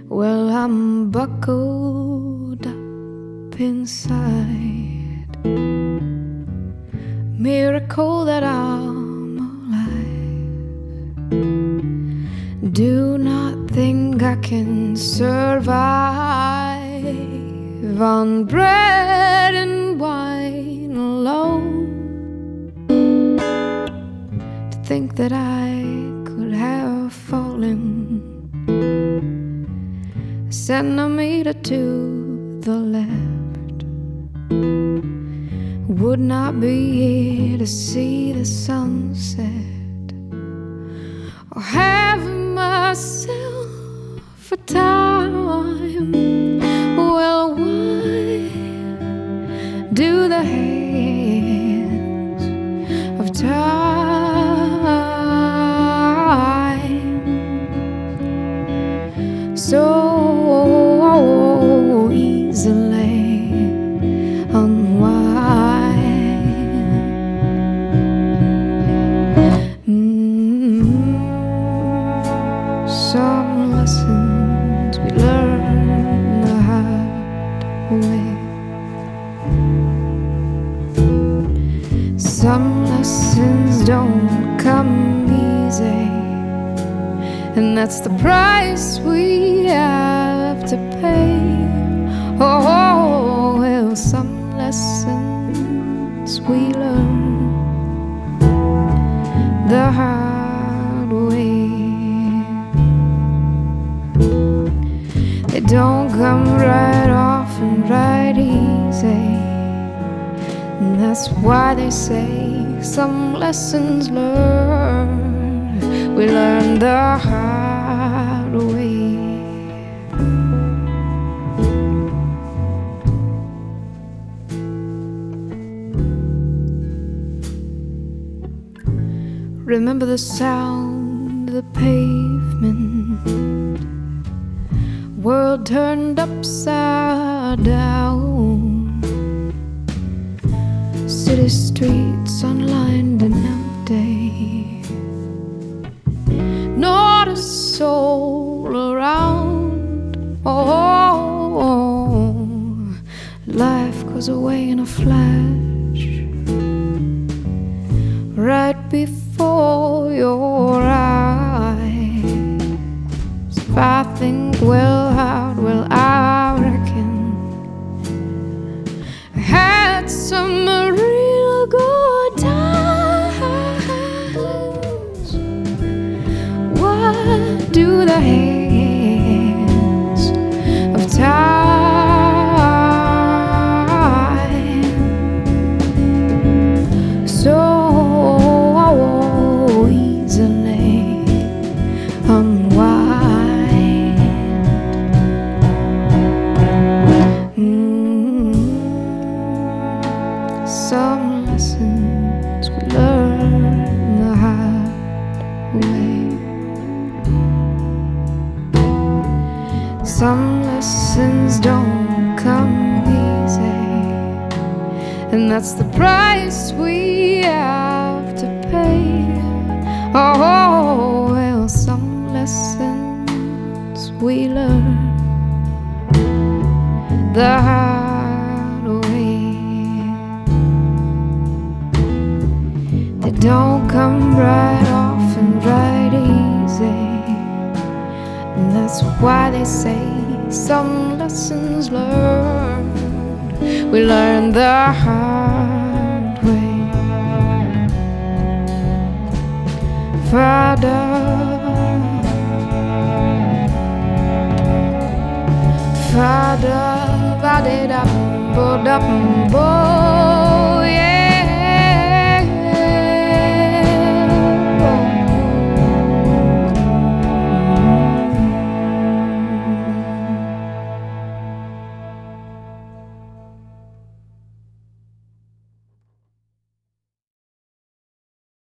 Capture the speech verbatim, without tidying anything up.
Well, I'm buckled up inside. Miracle that I'm alive. Do not think I can survive on bread and wine alone. To think that I could have fallen a centimeter to the left, would not be here to see the sunset or have myself a time. Well, why do the hands of time so easily unwind? Mm-hmm. Some lessons we learn the hard way. Some lessons don't come easy, and that's the price we have to pay. Oh, well, some lessons we learn the hard way. They don't come right off and right easy, and that's why they say some lessons learned, we learn the hard way. Remember the sound of the pavement, world turned upside down, city streets unlined and empty, not a soul around. Oh, life goes away in a flash, right before your eyes. If I think well hard, well I reckon I had some real good times. What do the hands of time so easily unwind? Mm-hmm. Some lessons we learn the hard way. Some lessons don't come easy, and that's the price we have to pay. Oh, well, some lessons we learn the hard way. They don't come right off and right easy, and that's why they say some lessons learned, we learn the hard way. Fa-da, fa-da, ba-de-da, bo-da-bo.